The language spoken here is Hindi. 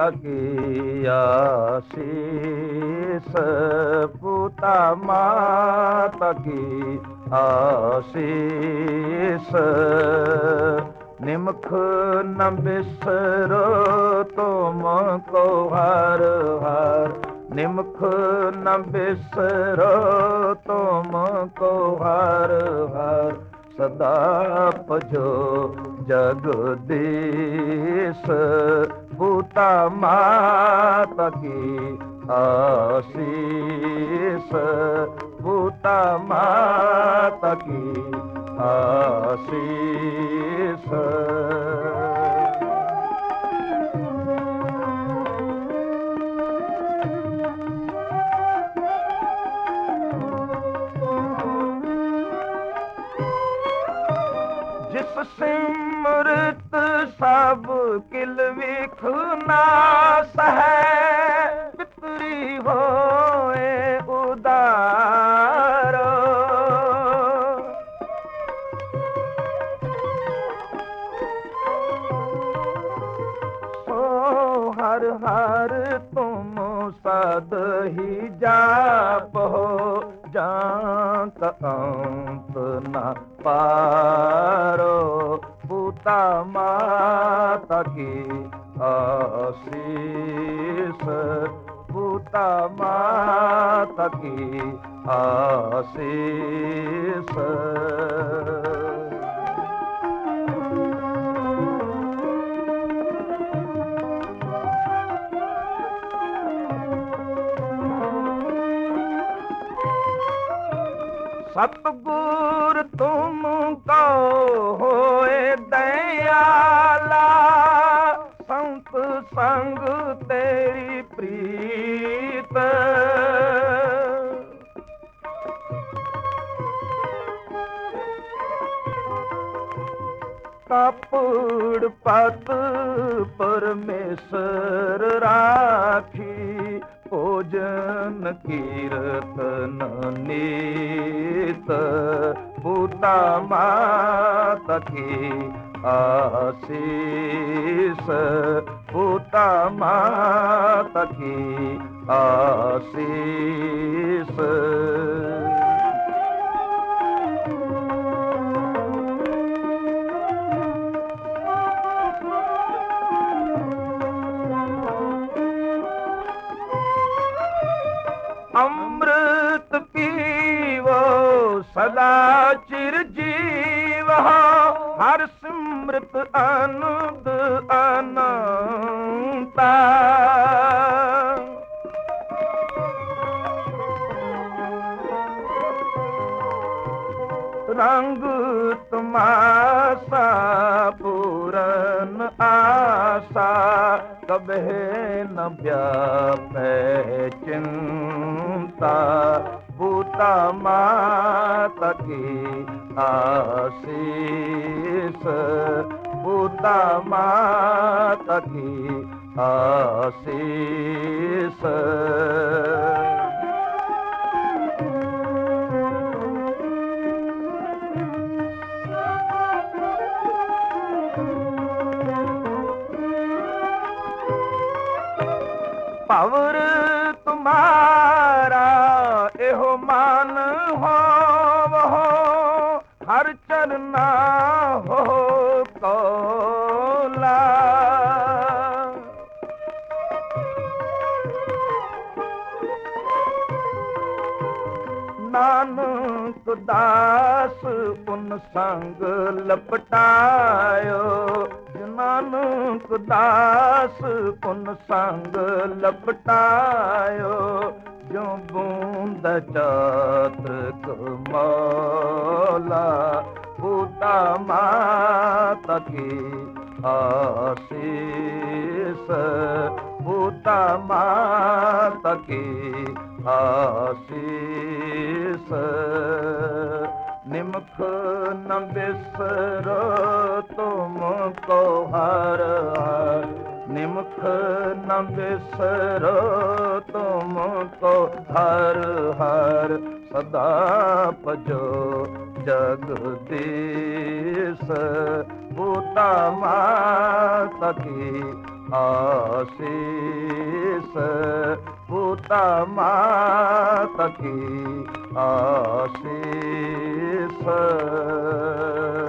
की आशीष, पूता माता की आशीष। निमख न बिसरो तुमको हर हर, निमख न बिसरो तुमको हर हर। सदा पजो जगदीश, पूता माता की आशीष, पूता माता की आशीष। जिस सिमरत सब किल विखनास है, पितरी होए उदार। सो हर हर तुम सद ही जाप हो, जात अंत न पारो। पूता माता की आशीष, पूता माता की आशीष। सतगुर तुमको होए दयाला, संत संग तेरी प्रीत। कपूर पत परमेश्वर राखी, भोजन कीर्तन नीत। पूता माता की आशीष, पूता माता की आशीष। अमृत पीवो सदा चिरजीव हो, हर सिमृत अनंत अनंता। रंग तुम्हारा पूरन आशा, कबे न व्यापे चिंता। पूता माता की आशीष, पूता माता की आशीष। पवर तुम्हारा एहो मान हो, हो हर चरना हो कौला। नानक दास उन संग लपटायो, नानक दास उन संग लपटायो। जो बूंद चातक मौला, पूता माता की आशीष, पूता माता की आशीष। निमख न बिसरो तुमको हर हर, निमख न बिसरो तुमको हर हर। सदा पजो जगदीश, पूता माता की आशीष, पूता माता की आशीष।